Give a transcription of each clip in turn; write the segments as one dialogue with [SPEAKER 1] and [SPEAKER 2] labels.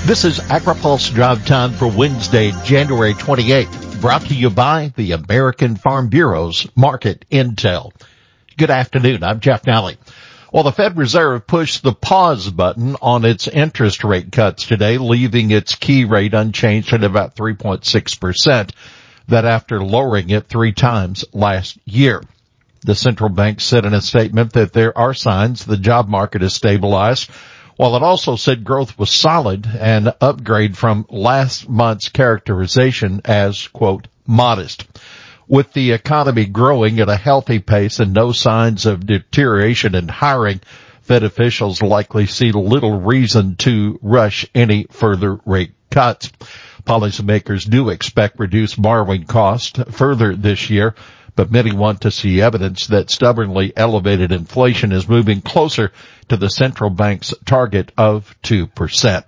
[SPEAKER 1] This is AgriPulse Drive Time for Wednesday, January 28th, brought to you by the American Farm Bureau's Market Intel. Good afternoon. I'm Jeff Nally. Well, the Fed Reserve pushed the pause button on its interest rate cuts today, leaving its key rate unchanged at about 3.6%, that after lowering it 3 times last year. The central bank said in a statement that there are signs the job market has stabilized, while it also said growth was solid, an upgrade from last month's characterization as, quote, modest. With the economy growing at a healthy pace and no signs of deterioration in hiring, Fed officials likely see little reason to rush any further rate cuts. Policymakers do expect reduced borrowing costs further this year, but many want to see evidence that stubbornly elevated inflation is moving closer to the central bank's target of 2%.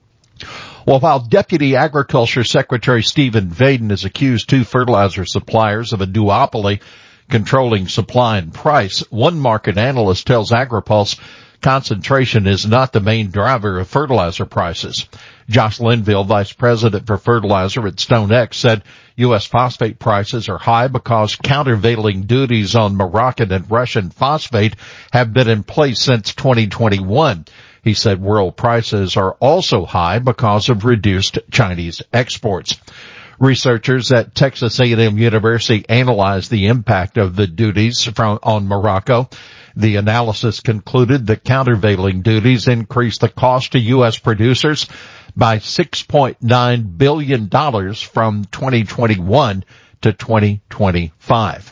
[SPEAKER 1] Well, while Deputy Agriculture Secretary Stephen Vaden has accused 2 fertilizer suppliers of a duopoly controlling supply and price, one market analyst tells AgriPulse concentration is not the main driver of fertilizer prices. Josh Linville, Vice President for Fertilizer at StoneX, said U.S. phosphate prices are high because countervailing duties on Moroccan and Russian phosphate have been in place since 2021. He said world prices are also high because of reduced Chinese exports. Researchers at Texas A&M University analyzed the impact of the duties on Morocco. The analysis concluded that countervailing duties increased the cost to U.S. producers by $6.9 billion from 2021 to 2025.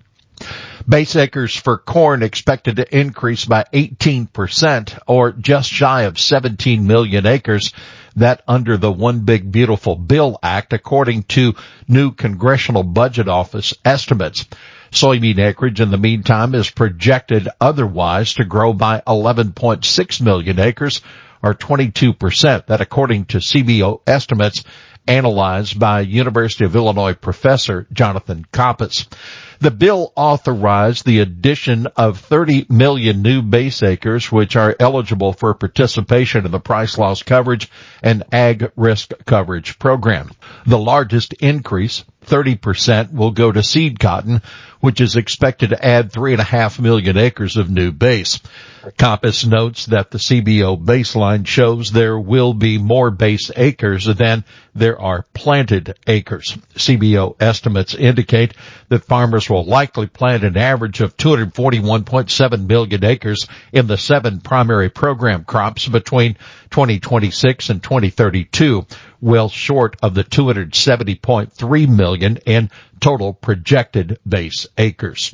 [SPEAKER 1] Base acres for corn expected to increase by 18%, or just shy of 17 million acres. That under the One Big Beautiful Bill Act, according to new Congressional Budget Office estimates. Soybean acreage in the meantime is projected otherwise to grow by 11.6 million acres, or 22%. That according to CBO estimates analyzed by University of Illinois professor Jonathan Coppice. The bill authorized the addition of 30 million new base acres, which are eligible for participation in the price loss coverage and ag risk coverage program. The largest increase, 30%, will go to seed cotton, which is expected to add 3.5 million acres of new base. Coppice notes that the CBO baseline shows there will be more base acres than there are planted acres. CBO estimates indicate that farmers will likely plant an average of 241.7 million acres in the 7 primary program crops between 2026 and 2032, well short of the 270.3 million in total projected base acres.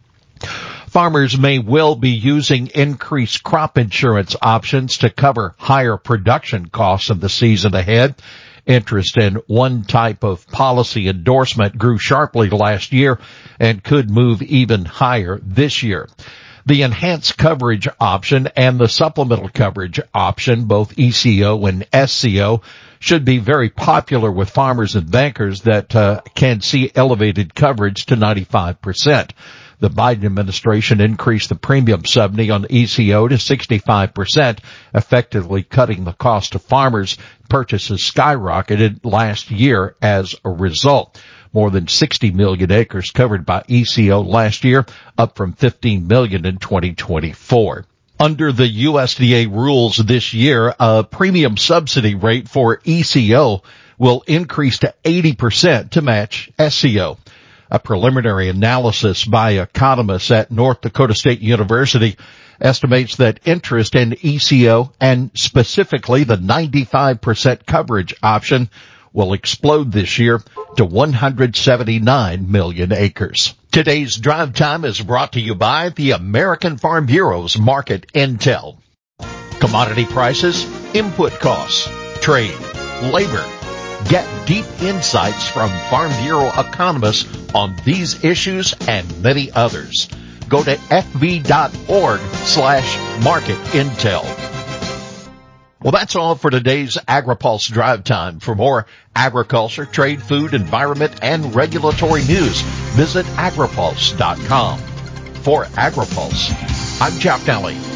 [SPEAKER 1] Farmers may well be using increased crop insurance options to cover higher production costs in the season ahead. Interest in one type of policy endorsement grew sharply last year and could move even higher this year. The enhanced coverage option and the supplemental coverage option, both ECO and SCO, should be very popular with farmers and bankers that can see elevated coverage to 95%. The Biden administration increased the premium subsidy on ECO to 65%, effectively cutting the cost to farmers. Purchases skyrocketed last year as a result. More than 60 million acres covered by ECO last year, up from 15 million in 2024. Under the USDA rules this year, a premium subsidy rate for ECO will increase to 80% to match SCO. A preliminary analysis by economists at North Dakota State University estimates that interest in ECO, and specifically the 95% coverage option, will explode this year to 179 million acres. Today's Drive Time is brought to you by the American Farm Bureau's Market Intel. Commodity prices, input costs, trade, labor. Get deep insights from Farm Bureau economists on these issues and many others. Go to fb.org/marketintel. Well, that's all for today's AgriPulse Drive Time. For more agriculture, trade, food, environment, and regulatory news, visit agripulse.com. For AgriPulse, I'm Jeff Nally.